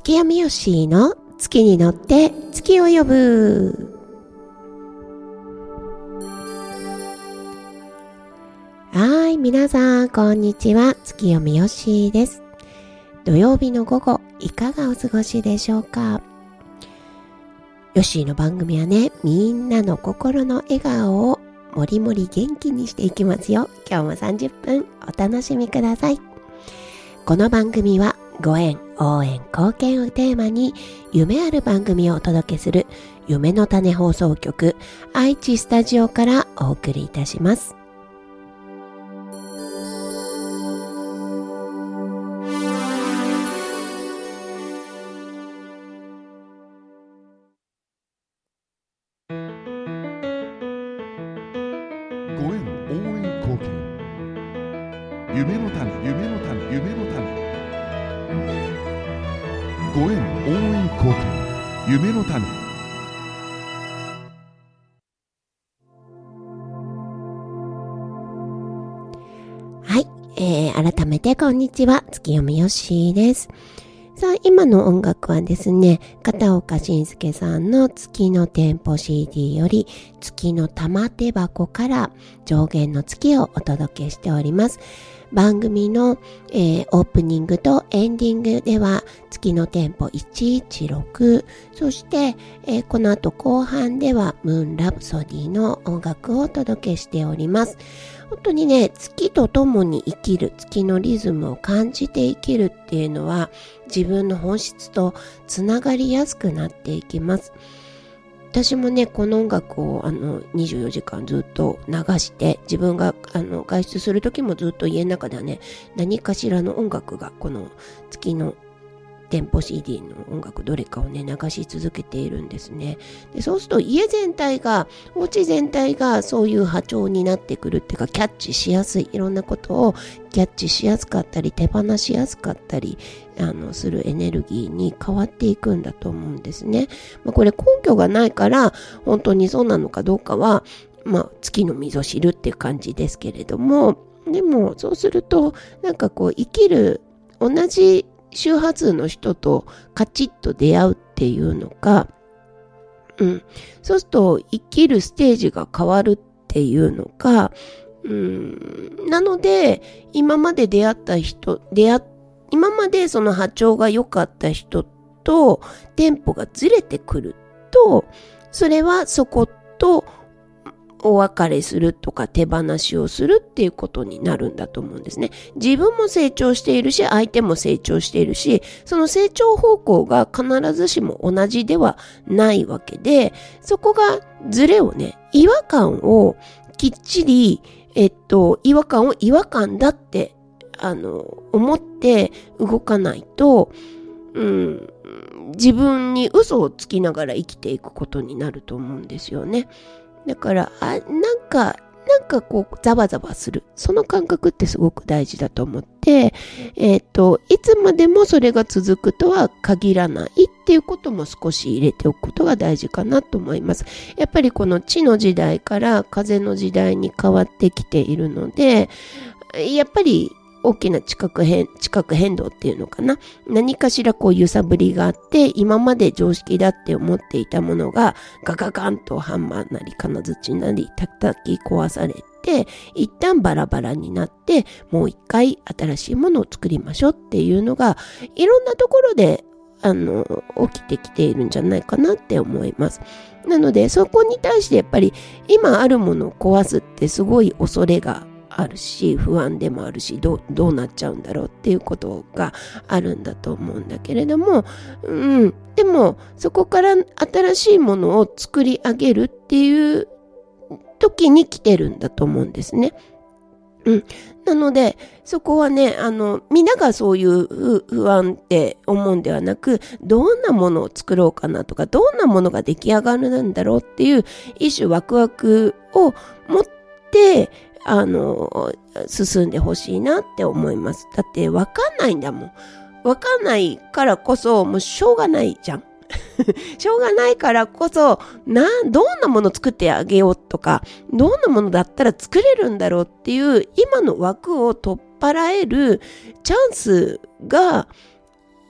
月読みよしの月に乗って月を呼ぶ。はい、皆さんこんにちは。月読みよしです。土曜日の午後いかがお過ごしでしょうか。よしの番組はね、みんなの心の笑顔をもりもり元気にしていきますよ。今日も30分お楽しみください。この番組はご縁、応援、貢献をテーマに夢ある番組をお届けする夢の種放送局愛知スタジオからお送りいたします。 ご縁、応援、貢献、夢の種、夢の種、夢の種。ご縁、応援、貢献、夢の種。 はい、改めてこんにちは。月読みよしです。さあ、今の音楽はですね、片岡信介さんの月の店舗 CD より月の玉手箱から上限の月をお届けしております。番組の、オープニングとエンディングでは月の店舗116、そして、この後後半ではムーンラプソディの音楽をお届けしております。本当にね、月と共に生きる、月のリズムを感じて生きるっていうのは自分の本質とつながりやすくなっていきます。私もね、この音楽を24時間ずっと流して、自分が外出する時もずっと家の中ではね、何かしらの音楽がこの月の店舗 CD の音楽どれかをね流し続けているんですね。でそうすると家全体が、お家全体がそういう波長になってくるっていうか、キャッチしやすい、いろんなことをキャッチしやすかったり手放しやすかったりするエネルギーに変わっていくんだと思うんですね。これ根拠がないから本当にそうなのかどうかは月の溝知るっていう感じですけれども、でもそうするとなんかこう生きる同じ周波数の人とカチッと出会うっていうのか、そうすると生きるステージが変わるっていうのか、なので今まで出会った人、今までその波長が良かった人とテンポがずれてくると、それはそことお別れするとか手放しをするっていうことになるんだと思うんですね。自分も成長しているし、相手も成長しているし、その成長方向が必ずしも同じではないわけで、そこがズレをね、違和感をきっちり、違和感を違和感だって思って動かないと、自分に嘘をつきながら生きていくことになると思うんですよね。だからなんかこうザバザバする、その感覚ってすごく大事だと思って、いつまでもそれが続くとは限らないっていうことも少し入れておくことが大事かなと思います。やっぱりこの地の時代から風の時代に変わってきているので、やっぱり大きな地殻変動っていうのかな、何かしらこう揺さぶりがあって、今まで常識だって思っていたものがガガガンとハンマーなり金槌なり叩き壊されて、一旦バラバラになって、もう一回新しいものを作りましょうっていうのがいろんなところで起きてきているんじゃないかなって思います。なのでそこに対してやっぱり今あるものを壊すってすごい恐れがあるし、不安でもあるし、どうなっちゃうんだろうっていうことがあるんだと思うんだけれども、でもそこから新しいものを作り上げるっていう時に来てるんだと思うんですね。なのでそこはね、みんながそういう不安って思うんではなく、どんなものを作ろうかなとか、どんなものが出来上がるんだろうっていう一種ワクワクを持って進んでほしいなって思います。だってわかんないんだもん。わかんないからこそもうしょうがないじゃん。しょうがないからこそどんなもの作ってあげようとか、どんなものだったら作れるんだろうっていう今の枠を取っ払えるチャンスが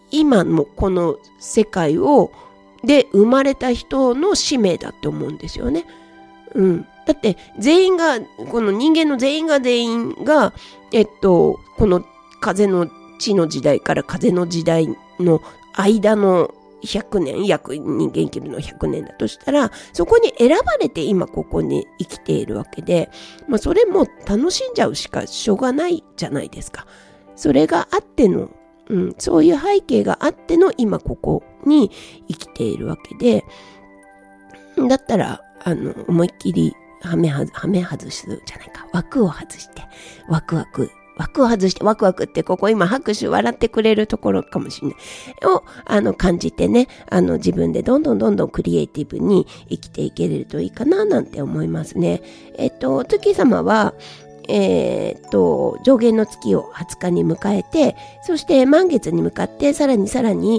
今のこの世界で生まれた人の使命だって思うんですよね。だってこの人間の全員がこの風の地の時代から風の時代の間の100年、約人間生きるの100年だとしたら、そこに選ばれて今ここに生きているわけで、それも楽しんじゃうしかしょうがないじゃないですか。それがあっての、そういう背景があっての今ここに生きているわけで、だったら、思いっきりはめ外すじゃないか。枠を外して、ワクワクってここ今拍手笑ってくれるところかもしれないを感じてね、自分でどんどんクリエイティブに生きていけれるといいかななんて思いますね。月様は上限の月を20日に迎えて、そして満月に向かってさらに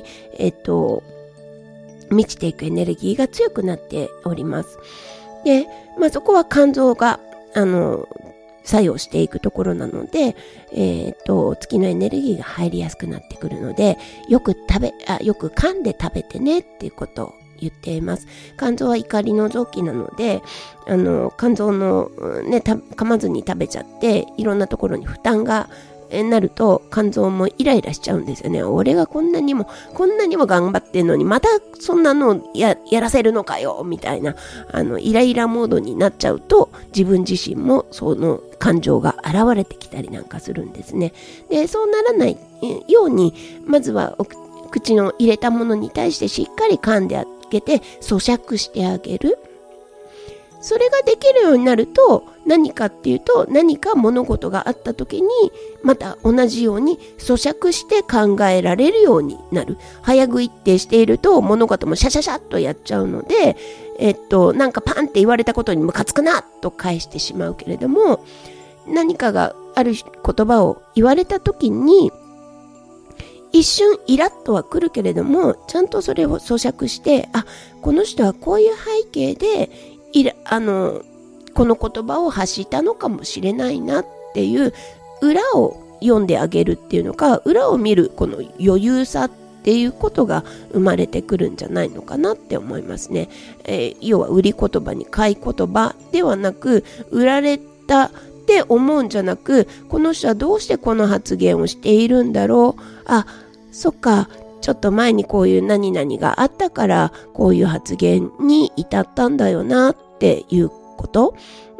満ちていくエネルギーが強くなっております。で、そこは肝臓が作用していくところなので、月のエネルギーが入りやすくなってくるので、よく噛んで食べてねっていうことを言っています。肝臓は怒りの臓器なので、肝臓のね、噛まずに食べちゃって、いろんなところに負担がなると肝臓もイライラしちゃうんですよね。俺がこんなにも頑張ってんのにまたそんなの やらせるのかよみたいなイライラモードになっちゃうと、自分自身もその感情が現れてきたりなんかするんですね。で、そうならないように、まずは口の入れたものに対してしっかり噛んであげて咀嚼してあげる。それができるようになると、何かっていうと、何か物事があった時にまた同じように咀嚼して考えられるようになる。早食いってしていると物事もシャシャシャっとやっちゃうので、なんかパンって言われたことにムカつくなと返してしまうけれども、何かがある言葉を言われた時に一瞬イラッとは来るけれども、ちゃんとそれを咀嚼して、この人はこういう背景でこの言葉を発したのかもしれないなっていう裏を読んであげるっていうのか、裏を見るこの余裕さっていうことが生まれてくるんじゃないのかなって思いますね。要は売り言葉に買い言葉ではなく、売られたって思うんじゃなく、この人はどうしてこの発言をしているんだろう、そっか、ちょっと前にこういう何々があったからこういう発言に至ったんだよなっていうこと。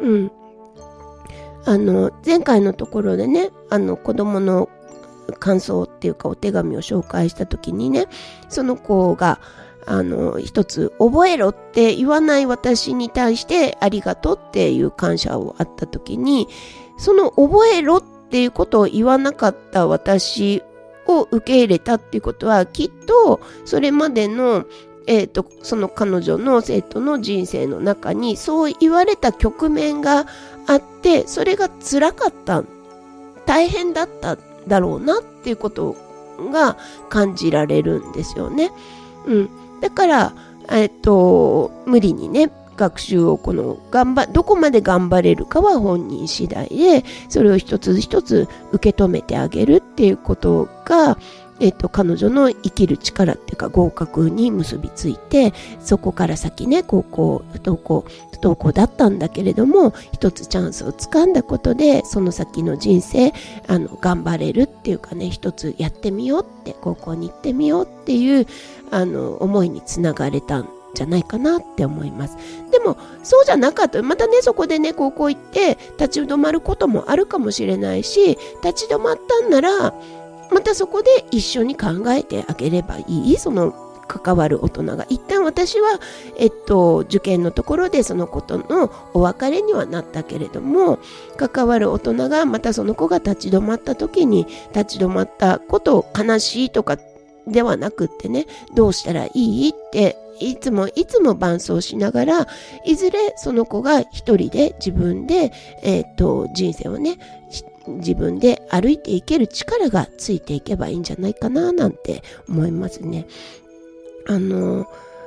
前回のところでね、子供の感想っていうかお手紙を紹介した時にね、その子が一つ覚えろって言わない私に対してありがとうっていう感謝をあった時に、その覚えろっていうことを言わなかった私を受け入れたっていうことは、きっとそれまでのその彼女の生徒の人生の中にそう言われた局面があって、それが辛かった、大変だっただろうなっていうことが感じられるんですよね。だから無理にね、学習をどこまで頑張れるかは本人次第で、それを一つ一つ受け止めてあげるっていうことが、彼女の生きる力っていうか合格に結びついて、そこから先ね、高校不登校だったんだけれども、一つチャンスをつかんだことで、その先の人生頑張れるっていうかね、一つやってみようって、高校に行ってみようっていう思いにつながれたんじゃないかなって思います。でもそうじゃなかったら、またね、そこでね、高校行って立ち止まることもあるかもしれないし、立ち止まったんならまたそこで一緒に考えてあげればいい。その関わる大人が、一旦私は受験のところでそのことのお別れにはなったけれども、関わる大人がまたその子が立ち止まった時に、立ち止まったことを悲しいとかではなくってね、どうしたらいいっていつも伴走しながら、いずれその子が一人で自分で人生をね、自分で歩いていける力がついていけばいいんじゃないかななんて思いますね。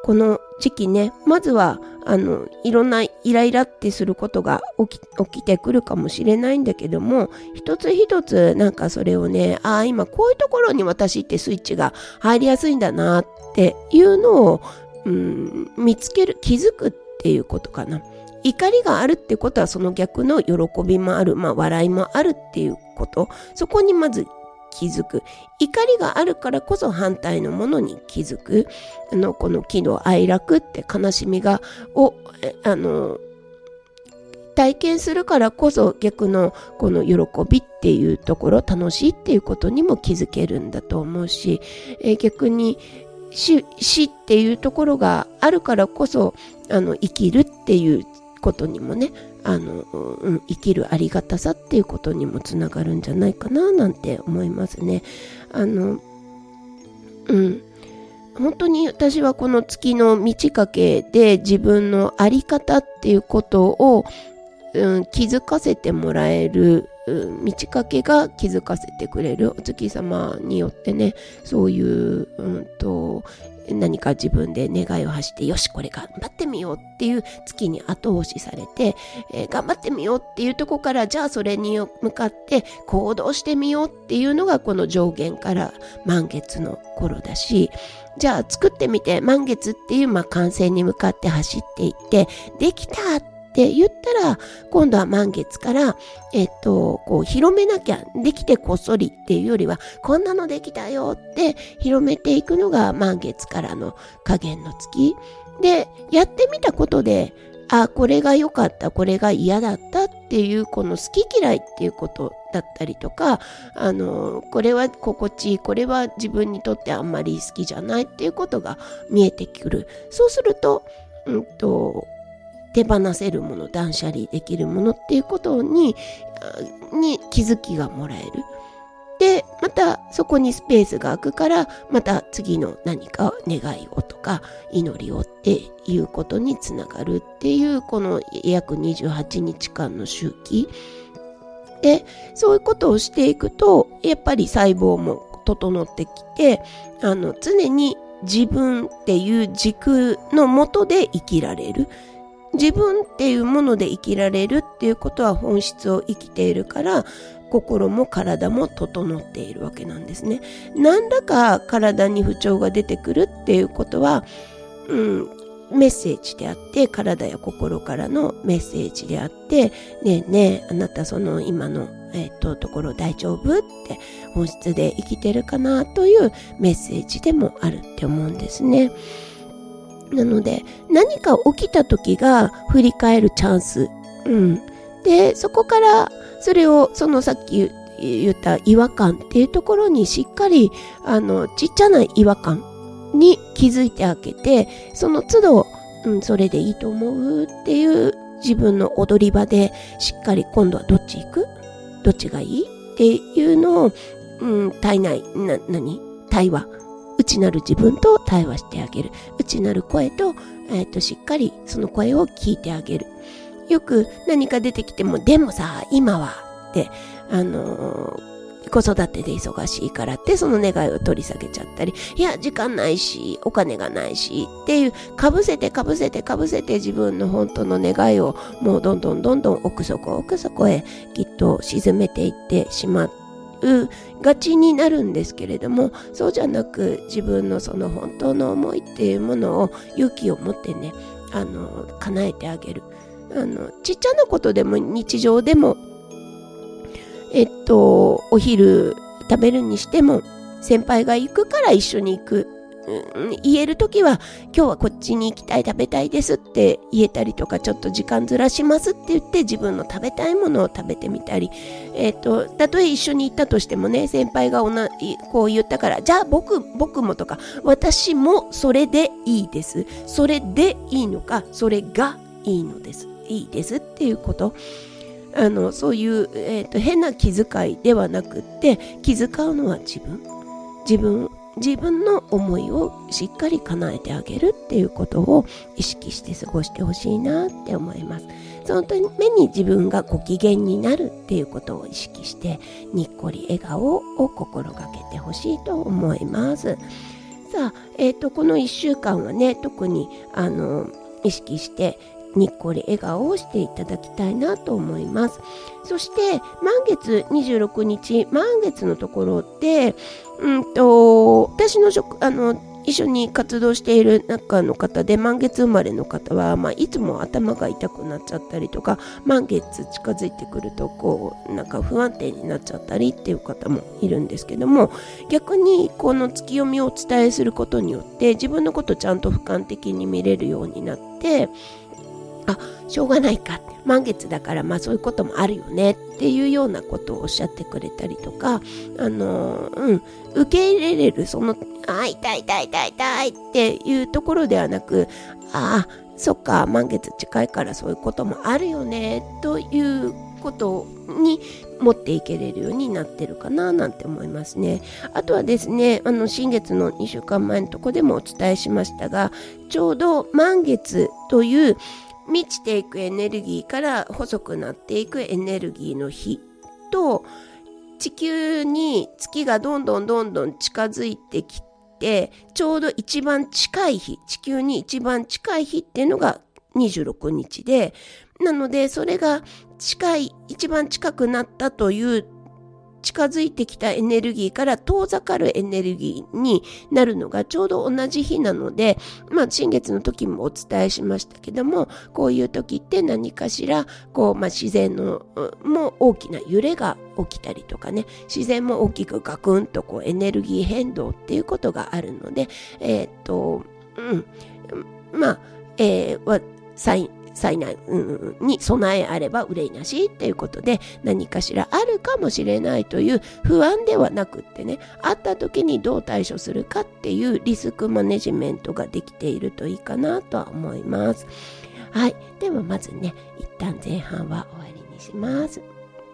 この時期ね、まずはいろんなイライラってすることが起きてくるかもしれないんだけども、一つ一つなんかそれをね、今こういうところに私ってスイッチが入りやすいんだなっていうのを、見つける、気づくっていうことかな。怒りがあるってことはその逆の喜びもある、笑いもあるっていうこと、そこにまず気づく。怒りがあるからこそ反対のものに気づく。この喜怒哀楽って悲しみを体験するからこそ逆のこの喜びっていうところ、楽しいっていうことにも気づけるんだと思うし、逆に死っていうところがあるからこそ生きるっていうことにもね、生きるありがたさっていうことにもつながるんじゃないかななんて思いますね。本当に私はこの月の満ち欠けで自分のあり方っていうことを、気づかせてもらえる、満ち欠けが気づかせてくれるお月様によってね、そういう、何か自分で願いを発して、よしこれ頑張ってみようっていう月に後押しされて、頑張ってみようっていうところから、じゃあそれに向かって行動してみようっていうのがこの上弦から満月の頃だし、じゃあ作ってみて満月っていう完成に向かって走っていってできたって言ったら、今度は満月からこう広めなきゃ、できてこっそりっていうよりはこんなのできたよって広めていくのが満月からの下弦の月で、やってみたことでこれが良かった、これが嫌だったっていうこの好き嫌いっていうことだったりとか、これは心地いい、これは自分にとってあんまり好きじゃないっていうことが見えてくる。そうすると、手放せるもの、断捨離できるものっていうことに気づきがもらえる。で、またそこにスペースが空くから、また次の何か願いをとか祈りをっていうことにつながるっていう、この約28日間の周期で、そういうことをしていくと、やっぱり細胞も整ってきて、常に自分っていう軸のもとで生きられる。自分っていうもので生きられるっていうことは本質を生きているから、心も体も整っているわけなんですね。何らか体に不調が出てくるっていうことは、メッセージであって、体や心からのメッセージであって、ねえねえ、あなたその今の、ところ大丈夫って本質で生きてるかなというメッセージでもあるって思うんですね。なので何か起きた時が振り返るチャンス、でそこからそれをそのさっき言った違和感っていうところにしっかりちっちゃな違和感に気づいてあげて、その都度、それでいいと思うっていう自分の踊り場でしっかり今度はどっち行く？どっちがいい？っていうのを、対話。内なる自分と対話してあげる。内なる声と、しっかりその声を聞いてあげる。よく何か出てきても、でもさ、今はって、子育てで忙しいからってその願いを取り下げちゃったり、いや時間ないしお金がないしっていう、かぶせて自分の本当の願いをもうどんどん奥底へきっと沈めていってしまうがちになるんですけれども、そうじゃなく自分のその本当の思いっていうものを勇気を持ってね、叶えてあげる。ちっちゃなことでも日常でもお昼食べるにしても、先輩が行くから一緒に行く、言えるときは今日はこっちに行きたい、食べたいですって言えたりとか、ちょっと時間ずらしますって言って自分の食べたいものを食べてみたり、たとえ一緒に行ったとしてもね、先輩がこう言ったから、じゃあ僕もとか、私もそれでいいです、それでいいのか、それがいいですっていうこと、そういう、変な気遣いではなくって、気遣うのは自分の思いをしっかり叶えてあげるっていうことを意識して過ごしてほしいなって思います。そのために自分がご機嫌になるっていうことを意識して、にっこり笑顔を心がけてほしいと思います。 さあ、この1週間はね、特に意識してにっこり笑顔をしていただきたいなと思います。そして満月26日、満月のところで、私の一緒に活動している中の方で満月生まれの方は、いつも頭が痛くなっちゃったりとか、満月近づいてくるとなんか不安定になっちゃったりっていう方もいるんですけども、逆にこの月読みをお伝えすることによって自分のことちゃんと俯瞰的に見れるようになって、しょうがないか、満月だからそういうこともあるよねっていうようなことをおっしゃってくれたりとか、受け入れれる、痛いっていうところではなく、そっか、満月近いからそういうこともあるよねということに持っていけれるようになってるかななんて思いますね。あとはですね、新月の2週間前のとこでもお伝えしましたが、ちょうど満月という満ちていくエネルギーから細くなっていくエネルギーの日と、地球に月がどんどん近づいてきて、ちょうど一番近い日、地球に一番近い日っていうのが26日で、なのでそれが一番近くなったという近づいてきたエネルギーから遠ざかるエネルギーになるのがちょうど同じ日なので、新月の時もお伝えしましたけども、こういう時って何かしら自然のも大きな揺れが起きたりとかね、自然も大きくガクンとエネルギー変動っていうことがあるので、災難に備えあれば憂いなしっていうことで、何かしらあるかもしれないという不安ではなくってね、あった時にどう対処するかっていうリスクマネジメントができているといいかなとは思います。はい、ではまずね、一旦前半は終わりにします。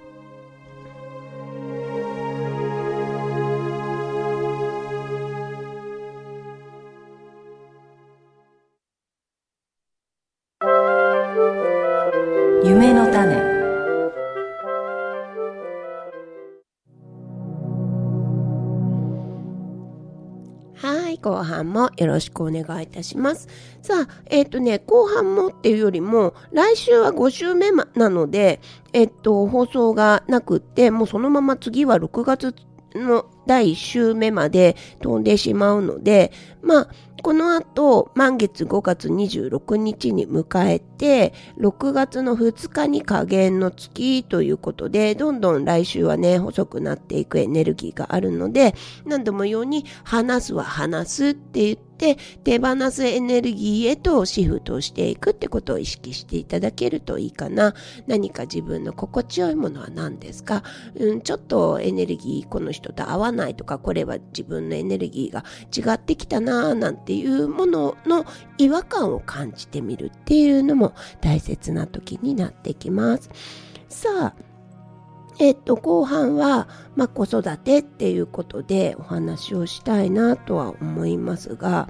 夢の種。 はい、後半もよろしくお願いいたします。さあ、後半もっていうよりも、来週は5週目なので、放送がなくって、もうそのまま次は6月の第1週目まで飛んでしまうので、この後満月5月26日に迎えて、6月の2日に下限の月ということで、どんどん来週はね、細くなっていくエネルギーがあるので、何度も言うように話すは話すって言って、手放すエネルギーへとシフトしていくってことを意識していただけるといいかな。何か自分の心地よいものは何ですか？ちょっとエネルギーこの人と合わないとか、これは自分のエネルギーが違ってきたななんていうものの違和感を感じてみるっていうのも大切な時になってきます。さあ、後半は、子育てっていうことでお話をしたいなとは思いますが、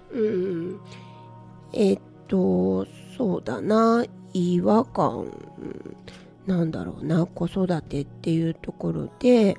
そうだな、違和感、なんだろうな、子育てっていうところで、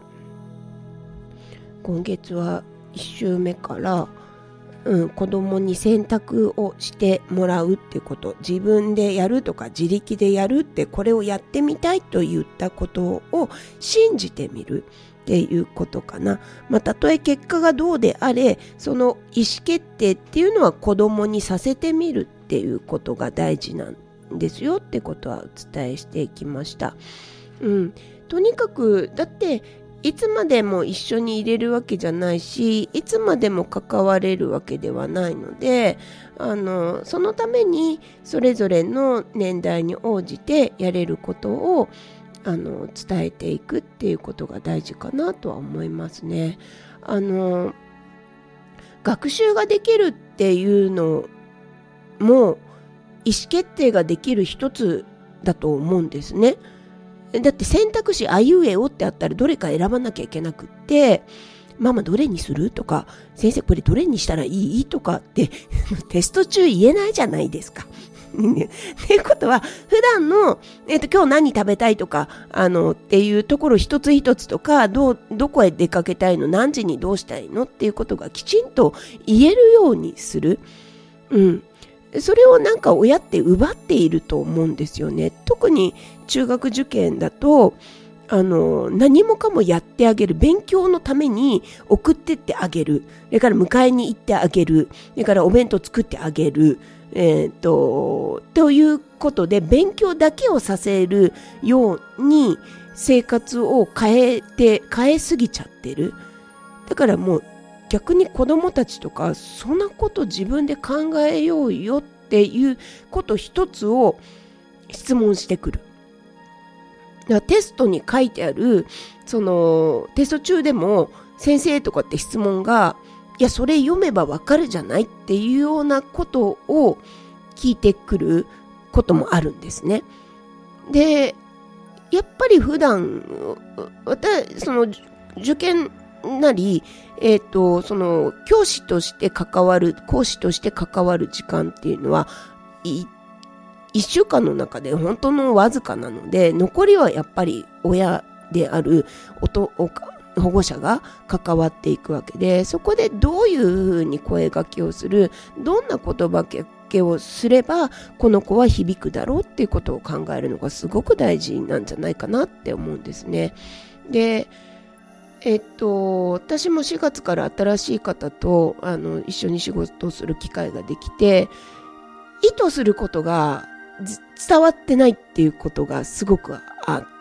今月は1週目から、子供に選択をしてもらうってこと、自分でやるとか自力でやるって、これをやってみたいと言ったことを信じてみるっていうことかな。たとえ結果がどうであれ、その意思決定っていうのは子供にさせてみるっていうことが大事なんですよってことはお伝えしていきました。とにかく、だっていつまでも一緒にいれるわけじゃないし、いつまでも関われるわけではないので、そのためにそれぞれの年代に応じてやれることを伝えていくっていうことが大事かなとは思いますね。学習ができるっていうのも意思決定ができる一つだと思うんですね。だって選択肢あいうえおってあったらどれか選ばなきゃいけなくって、ママどれにするとか、先生これどれにしたらいいとかってテスト中言えないじゃないですか。 っていうことは、普段の、今日何食べたいとか、っていうところ一つ一つとか、どこへ出かけたいの、何時にどうしたいのっていうことがきちんと言えるようにする。それをなんか親って奪っていると思うんですよね。特に中学受験だと、何もかもやってあげる。勉強のために送ってってあげる。それから迎えに行ってあげる。それからお弁当作ってあげる。ということで、勉強だけをさせるように生活を変えすぎちゃってる。だからもう逆に子供たちとか、そんなこと自分で考えようよっていうこと一つを質問してくる。だからテストに書いてある、テスト中でも先生とかって質問が、いや、それ読めばわかるじゃないっていうようなことを聞いてくることもあるんですね。で、やっぱり普段、受験なり、講師として関わる時間っていうのは、1週間の中で本当のわずかなので、残りはやっぱり親である保護者が関わっていくわけで、そこでどういうふうに声掛けをする、どんな言葉掛けをすればこの子は響くだろうっていうことを考えるのがすごく大事なんじゃないかなって思うんですね。で、私も4月から新しい方と一緒に仕事をする機会ができて、意図することが伝わってないっていうことがすごくあって、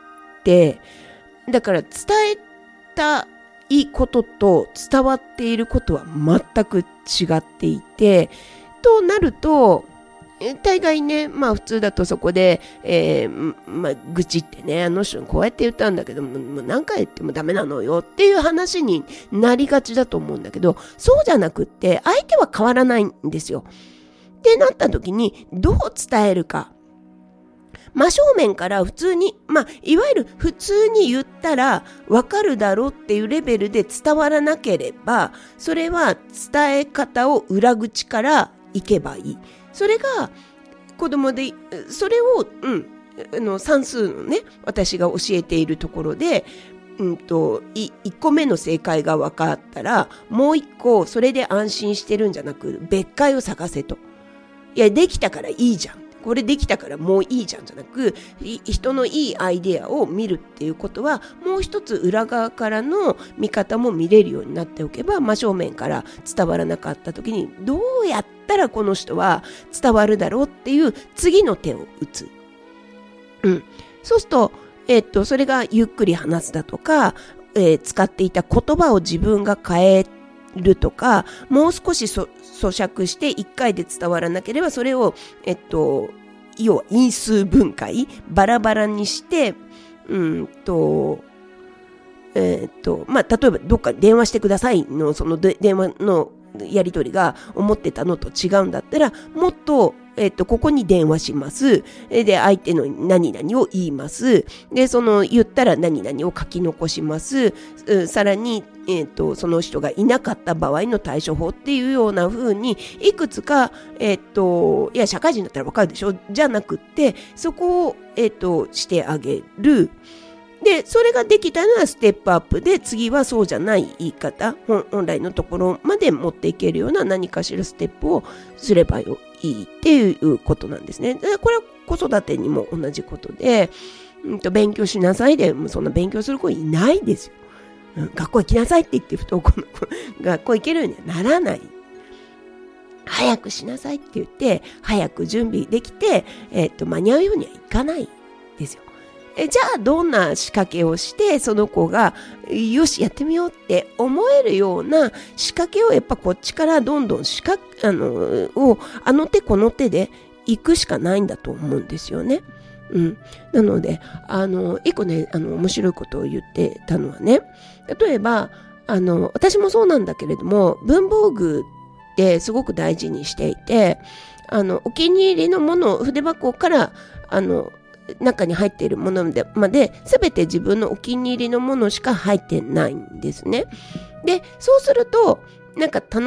だから伝えたいことと伝わっていることは全く違っていて、となると大概ね、普通だとそこで、愚痴ってね、あの人こうやって言ったんだけどもう何回言ってもダメなのよっていう話になりがちだと思うんだけど、そうじゃなくって相手は変わらないんですよ。ってなった時にどう伝えるか。真正面から普通に、いわゆる普通に言ったらわかるだろうっていうレベルで伝わらなければ、それは伝え方を裏口からいけばいい。それが子供で、それを、算数のね、私が教えているところで、1個目の正解が分かったら、もう1個それで安心してるんじゃなく、別解を探せと。いや、できたからいいじゃん。これできたからもういいじゃんじゃなく、人のいいアイデアを見るっていうことは、もう一つ裏側からの見方も見れるようになっておけば、真正面から伝わらなかった時に、どうやったらこの人は伝わるだろうっていう次の手を打つ。そうすると、それがゆっくり話すだとか、使っていた言葉を自分が変えるとか、もう少し咀嚼して1回で伝わらなければそれを、要は因数分解、バラバラにして、例えばどっか電話してくださいのその電話のやり取りが思ってたのと違うんだったら、もっとここに電話します。で、相手の何々を言います。で、言ったら何々を書き残します。さらに、その人がいなかった場合の対処法っていうような風に、いくつか、いや、社会人だったらわかるでしょじゃなくって、そこを、してあげる。で、それができたらステップアップで、次はそうじゃない言い方、本来のところまで持っていけるような何かしらステップをすればいいっていうことなんですね。これは子育てにも同じことで、勉強しなさいで、そんな勉強する子いないですよ。学校行きなさいって言って不登校の子、学校行けるようにはならない。早くしなさいって言って、早く準備できて、間に合うようにはいかないですよ。じゃあどんな仕掛けをしてその子がよしやってみようって思えるような仕掛けをやっぱこっちからどんどんあの手この手で行くしかないんだと思うんですよね。なので一個ね面白いことを言ってたのはね、例えば私もそうなんだけれども、文房具ってすごく大事にしていて、お気に入りのものを筆箱から中に入っているものまで全て自分のお気に入りのものしか入ってないんですね。で、そうするとなんか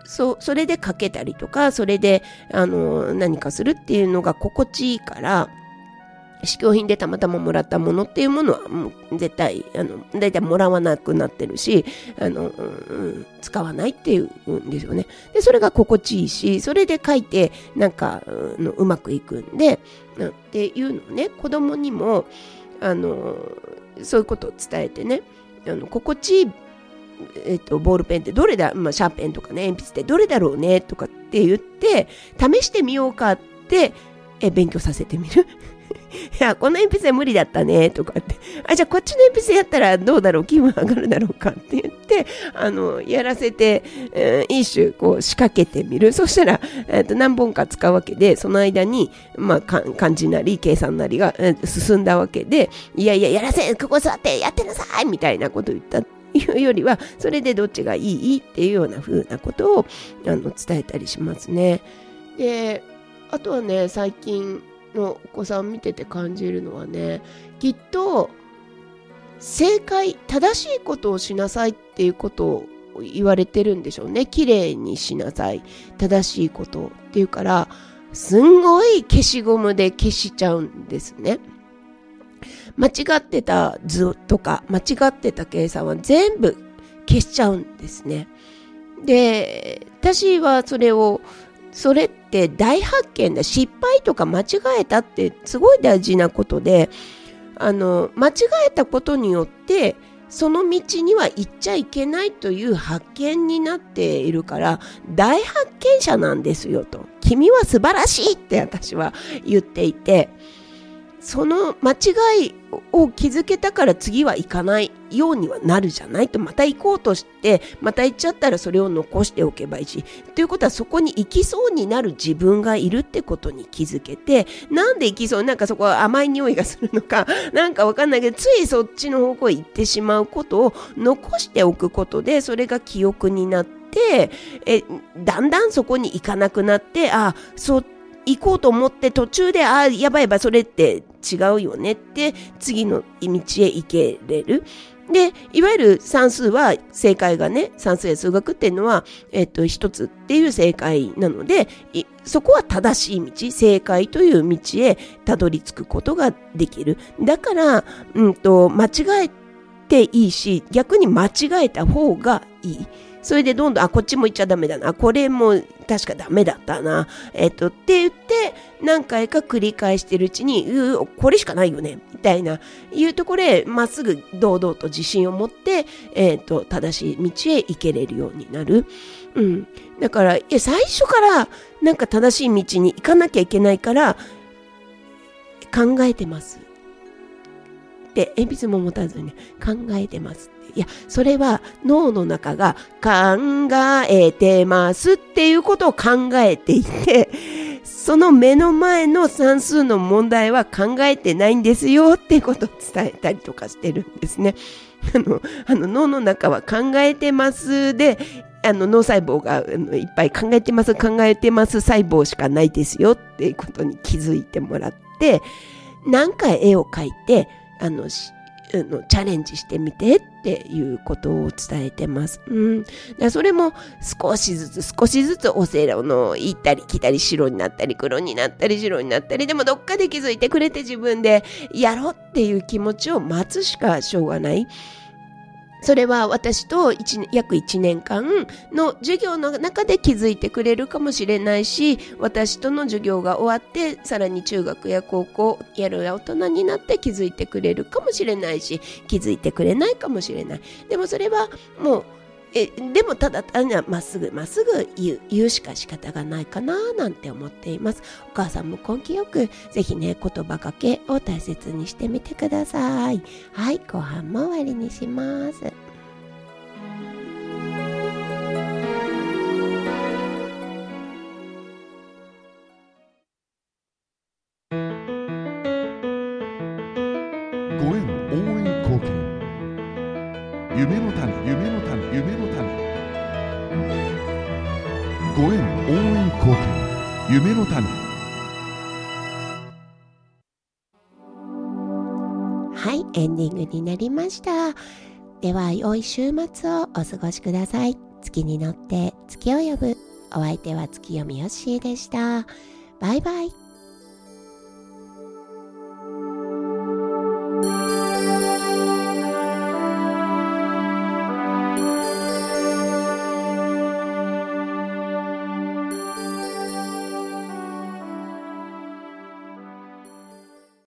それでかけたりとか、それで何かするっていうのが心地いいから、試供品でたまたまもらったものっていうものはもう絶対だいたいもらわなくなってるし、使わないっていうんですよね。でそれが心地いいし、それで書いてなんかうまくいくんで、っていうのをね、子供にもそういうことを伝えてね、心地いいボールペンってどれだ、シャーペンとかね、鉛筆ってどれだろうねとかって言って試してみようかって勉強させてみる。いや、この鉛筆は無理だったねとかって、じゃあこっちの鉛筆やったらどうだろう、気分上がるだろうかって言ってやらせて、一種こう仕掛けてみる。そしたら、何本か使うわけで、その間に、漢字なり計算なりが、進んだわけで、いやいややらせ、ここ座ってやってなさいみたいなことを言ったいうよりは、それでどっちがいいっていうような風なことを伝えたりしますね。で、あとはね、最近のお子さん見てて感じるのはね、きっと正解、正しいことをしなさいっていうことを言われてるんでしょうね。綺麗にしなさい、正しいことをっていうから、すんごい消しゴムで消しちゃうんですね。間違ってた図とか間違ってた計算は全部消しちゃうんですね。で、私はそれって大発見だ、失敗とか間違えたってすごい大事なことで、間違えたことによってその道には行っちゃいけないという発見になっているから、大発見者なんですよと、君は素晴らしいって私は言っていて、その間違いを気づけたから次は行かないようにはなるじゃないと、また行こうとしてまた行っちゃったらそれを残しておけばいいし、ということはそこに行きそうになる自分がいるってことに気づけて、なんで行きそう、なんかそこは甘い匂いがするのかなんかわかんないけど、ついそっちの方向へ行ってしまうことを残しておくことで、それが記憶になってだんだんそこに行かなくなって、行こうと思って途中でやばいそれって違うよねって次の道へ行けれる。で、いわゆる算数は正解がね、算数や数学っていうのは一つっていう正解なので、そこは正しい道、正解という道へたどり着くことができる。だから間違えていいし、逆に間違えた方がいい。それでどんどんこっちも行っちゃダメだな、これも確かダメだったな、って言って何回か繰り返してるうちに、これしかないよねみたいないうところへまっすぐ堂々と自信を持って、正しい道へ行けれるようになる。だから最初からなんか正しい道に行かなきゃいけないから考えてますで、鉛筆も持たずに、考えてます。いや、それは脳の中が考えてますっていうことを考えていて、その目の前の算数の問題は考えてないんですよっていうことを伝えたりとかしてるんですね。脳の中は考えてますで、脳細胞がいっぱい考えてます細胞しかないですよっていうことに気づいてもらって、何回絵を描いてチャレンジしてみてっていうことを伝えてます。それも少しずつオセロの行ったり来たり白になったり黒になったり白になったり、でもどっかで気づいてくれて自分でやろうっていう気持ちを待つしかしょうがない。それは私と約1年間の授業の中で気づいてくれるかもしれないし、私との授業が終わってさらに中学や高校やるや大人になって気づいてくれるかもしれないし、気づいてくれないかもしれない。でもそれはもうでもただまっすぐ言うしか仕方がないかななんて思っています。お母さんも根気よくぜひね、言葉かけを大切にしてみてください。はい、後半も終わりにします。 ご縁応援貢献、夢の種ご縁応援貢献、夢の種。 はい、エンディングになりました。では良い週末をお過ごしください。 月に乗って月を呼ぶ。お相手は月読みよっしーでした。バイバイ。